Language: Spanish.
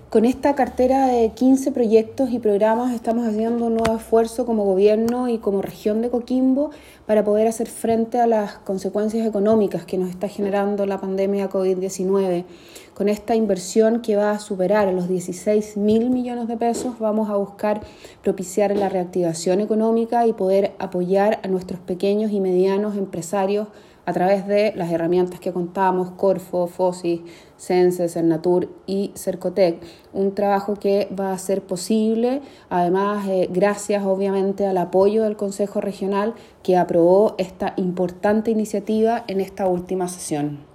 Con esta cartera de 15 proyectos y programas estamos haciendo un nuevo esfuerzo como gobierno y como región de Coquimbo para poder hacer frente a las consecuencias económicas que nos está generando la pandemia COVID-19. Con esta inversión que va a superar a los 16.000 millones de pesos, vamos a buscar propiciar la reactivación económica y poder apoyar a nuestros pequeños y medianos empresarios a través de las herramientas que contamos, Corfo, FOSIS, Sense, Cernatur y Cercotec. Un trabajo que va a ser posible, además, gracias obviamente al apoyo del Consejo Regional que aprobó esta importante iniciativa en esta última sesión.